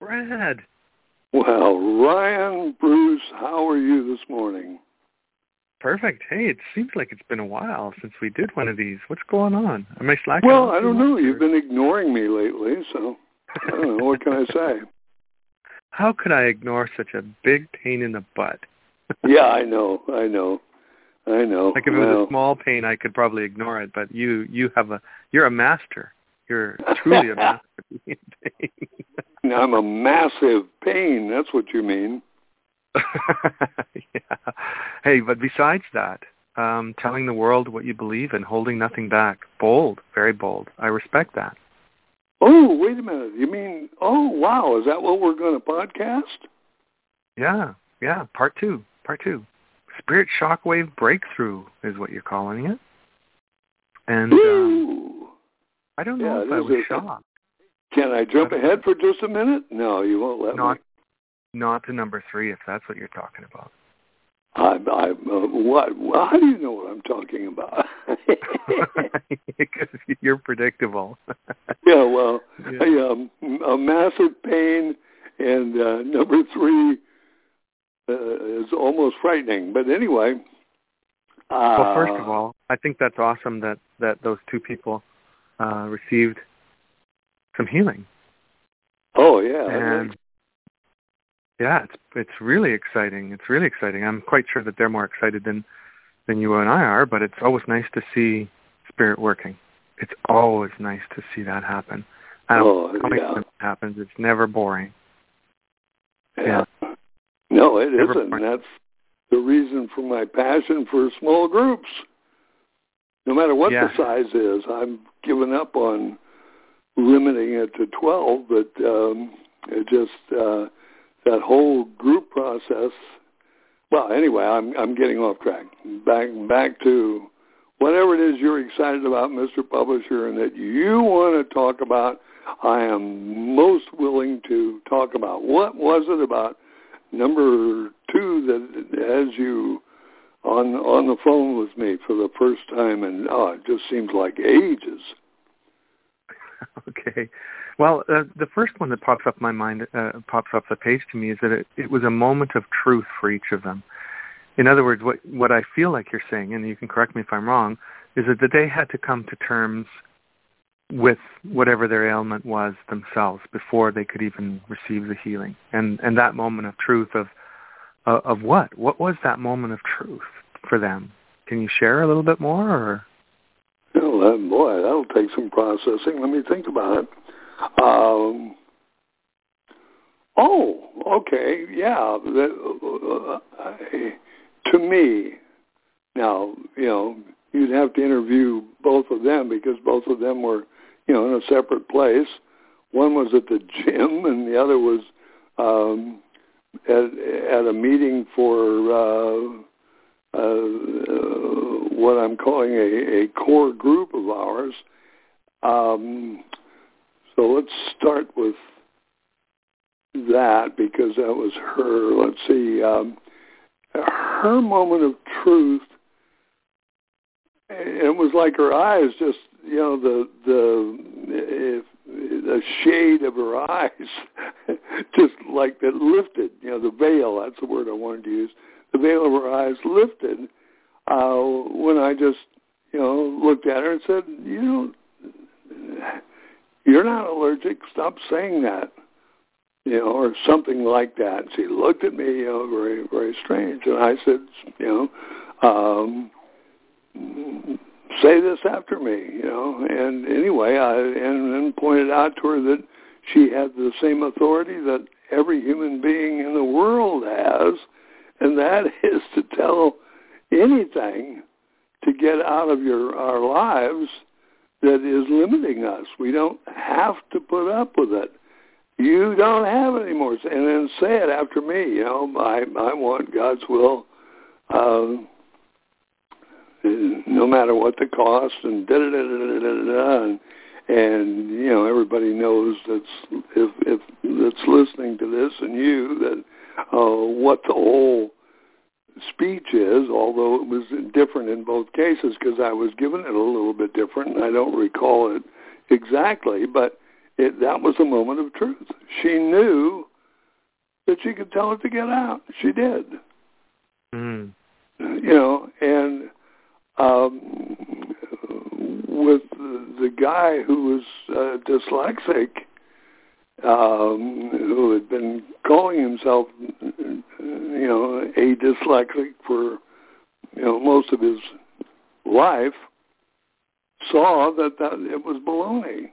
Brad. Well, Ryan, Bruce, how are you this morning? Perfect. Hey, it seems like it's been a while since we did one of these. What's going on? Am I slacking? Well, I don't know. You've been ignoring me lately, so I don't know. What can I say? How could I ignore such a big pain in the butt? Yeah, I know. Like if it was a small pain, I could probably ignore it, but you're a master. You're truly a master in pain. I'm a massive pain. That's what you mean. Yeah. Hey, but besides that, telling the world what you believe and holding nothing back. Bold, very bold. I respect that. Oh, wait a minute. You mean, oh, wow, is that what we're going to podcast? Yeah, part two. Spirit Shockwave Breakthrough is what you're calling it. And I don't know if I was shocked. Can I jump ahead for just a minute? No, you won't let me. Not to number 3, if that's what you're talking about. What? Well, how do you know what I'm talking about? Because you're predictable. Yeah, well, yeah. A massive pain, and number 3 is almost frightening. But anyway. Well, first of all, I think that's awesome that those two people received some healing. Oh, yeah. And yeah, it's really exciting. It's really exciting. I'm quite sure that they're more excited than you and I are, but it's always nice to see spirit working. It's always nice to see that happen. I don't know how it happens. It's never boring. Yeah. No, it isn't. That's the reason for my passion for small groups. No matter what the size is, I'm giving up on limiting it to 12, but it just that whole group process. Well, anyway, I'm getting off track. Back to whatever it is you're excited about, Mr. Publisher, and that you want to talk about. I am most willing to talk about. What was it about number 2 that has you on the phone with me for the first time? And it just seems like ages. Okay. Well, the first one that pops up my mind, pops up the page to me, is that it was a moment of truth for each of them. In other words, what I feel like you're saying, and you can correct me if I'm wrong, is that they had to come to terms with whatever their ailment was themselves before they could even receive the healing. And that moment of truth of what? What was that moment of truth for them? Can you share a little bit more? Or? Well, boy, that'll take some processing. Let me think about it. Okay, yeah. To me, now, you'd have to interview both of them because both of them were, in a separate place. One was at the gym and the other was at a meeting for what I'm calling a core group of ours. So let's start with that because that was her. Let's see. Her moment of truth, it was like her eyes just, the shade of her eyes just like that lifted, the veil, that's the word I wanted to use. The veil of her eyes lifted when I just, looked at her and said, you're not allergic. Stop saying that, or something like that. She looked at me, very, very strange. And I said, say this after me, And anyway, and then pointed out to her that she had the same authority that every human being in the world has, and that is to tell anything to get out of our lives that is limiting us. We don't have to put up with it. You don't have it anymore. And then say it after me, I want God's will, no matter what the cost, and da-da-da-da-da-da-da. And everybody knows that's listening to this and you that what the whole speech is, although it was different in both cases because I was given it a little bit different and I don't recall it exactly, but that was a moment of truth. She knew that she could tell it to get out. She did. Mm. And with the guy who was dyslexic, who had been calling himself, a dyslexic for, most of his life, saw that it was baloney.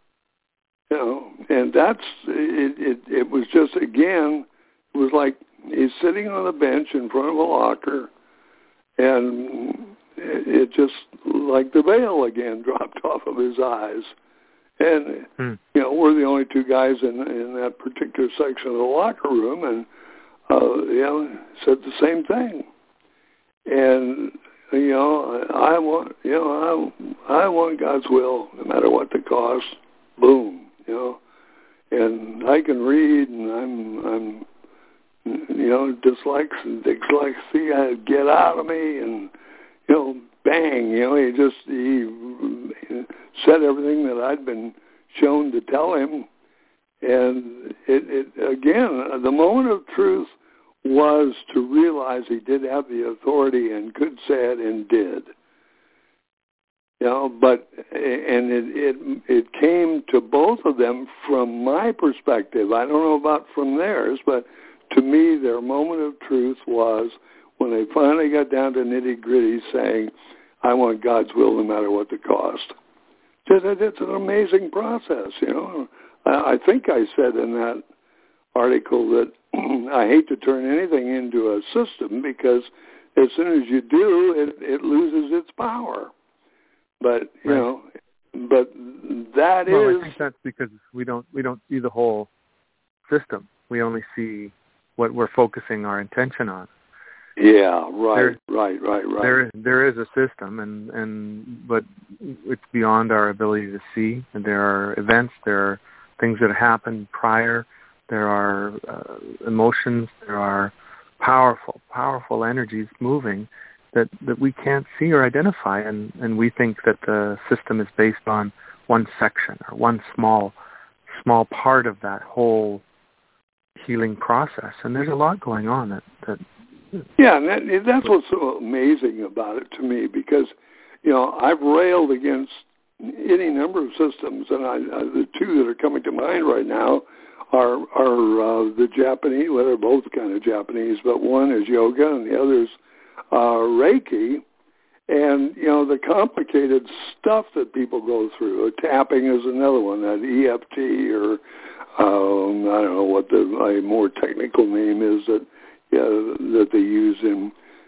And that's it. It was just, again, it was like he's sitting on a bench in front of a locker, and it just, like the veil again, dropped off of his eyes. And, we're the only two guys in that particular section of the locker room, and, said the same thing. And, I want God's will, no matter what the cost. Boom, and I can read, and I'm dyslexia, get out of me, and, bang, he said everything that I'd been shown to tell him. And it again, the moment of truth was to realize he did have the authority and could say it and did. But it came to both of them from my perspective. I don't know about from theirs, but to me, their moment of truth was when they finally got down to nitty-gritty saying, I want God's will no matter what the cost. It's an amazing process, I think I said in that article that I hate to turn anything into a system because as soon as you do, it loses its power. But, right. But that is... I think that's because we don't see the whole system. We only see what we're focusing our attention on. Yeah, right. There is a system, but it's beyond our ability to see. And there are events, there are things that happen prior, there are emotions, there are powerful energies moving that we can't see or identify, and we think that the system is based on one section or one small part of that whole healing process. And there's a lot going on that yeah, and that's what's so amazing about it to me, because, I've railed against any number of systems, and the two that are coming to mind right now are the Japanese, well, they're both kind of Japanese, but one is yoga and the other is Reiki. And, the complicated stuff that people go through. Tapping is another one, that EFT, or I don't know what the more technical name is that they use in,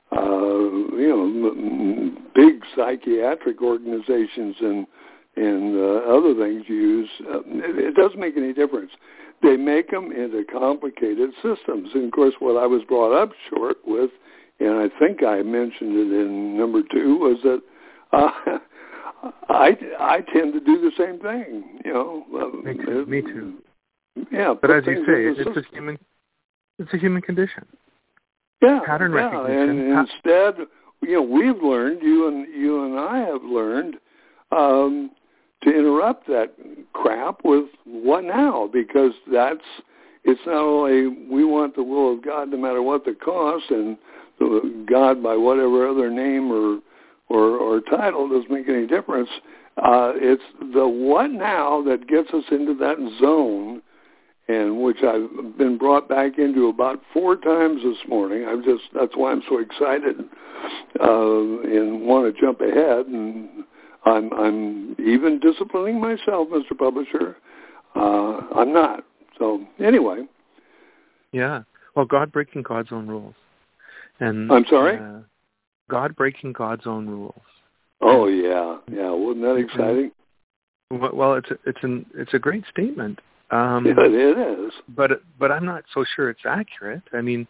big psychiatric organizations and other things use. It doesn't make any difference. They make them into complicated systems. And, of course, what I was brought up short with, and I think I mentioned it in number 2, was that I tend to do the same thing. Me too. Yeah, but as you say, it's a human condition. Yeah, pattern recognition. And instead, we've learned, you and I have learned, to interrupt that crap with what now? Because it's not only we want the will of God no matter what the cost, and God by whatever other name or title doesn't make any difference. It's the what now that gets us into that zone, and which I've been brought back into about 4 times this morning. That's why I'm so excited and want to jump ahead. And I'm even disciplining myself, Mr. Publisher. I'm not. So anyway. Yeah. Well, God breaking God's own rules. And I'm sorry? God breaking God's own rules. Oh yeah. Wasn't that exciting? Well, it's a great statement. Yeah, it is. But I'm not so sure it's accurate. I mean,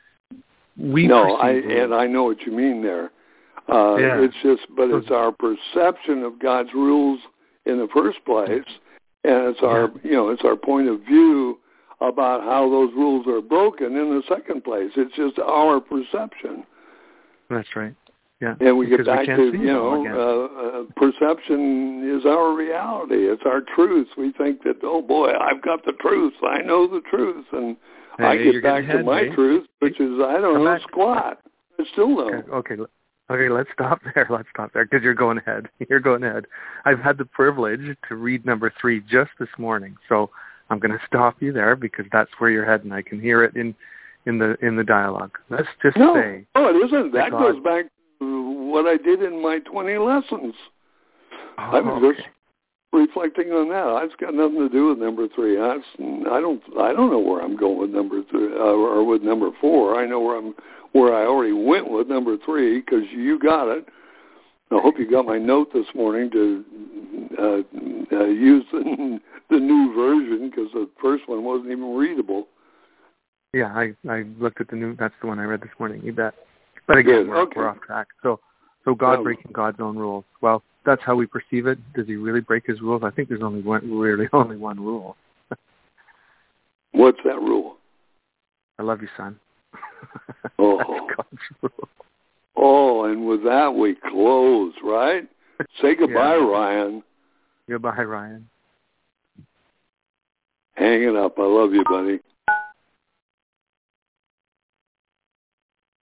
I know what you mean there. It's just, but it's our perception of God's rules in the first place, and it's our point of view about how those rules are broken in the second place. It's just our perception. That's right. Yeah. And we get back to, perception is our reality. It's our truth. We think that, oh boy, I've got the truth. I know the truth. And I get back to my truth, which is I don't know squat. I still don't. Okay, let's stop there. Because you're going ahead. I've had the privilege to read number 3 just this morning. So I'm going to stop you there because that's where you're heading. I can hear it in the dialogue. Let's just say. No, it isn't. That goes back to what I did in my 20 lessons. I was just reflecting on that. It's got nothing to do with number 3. I don't know where I'm going with number 3 or with number 4. I know where I already went with number 3 because you got it. I hope you got my note this morning to use the new version because the first one wasn't even readable. Yeah, I looked at the new. That's the one I read this morning. You bet. But again, we're off track. So God breaking God's own rules. Well, that's how we perceive it. Does he really break his rules? I think there's only one rule. What's that rule? I love you, son. Oh. That's God's rule. Oh, and with that we close, right? Say goodbye, Ryan. Goodbye, Ryan. Hang it up. I love you, buddy.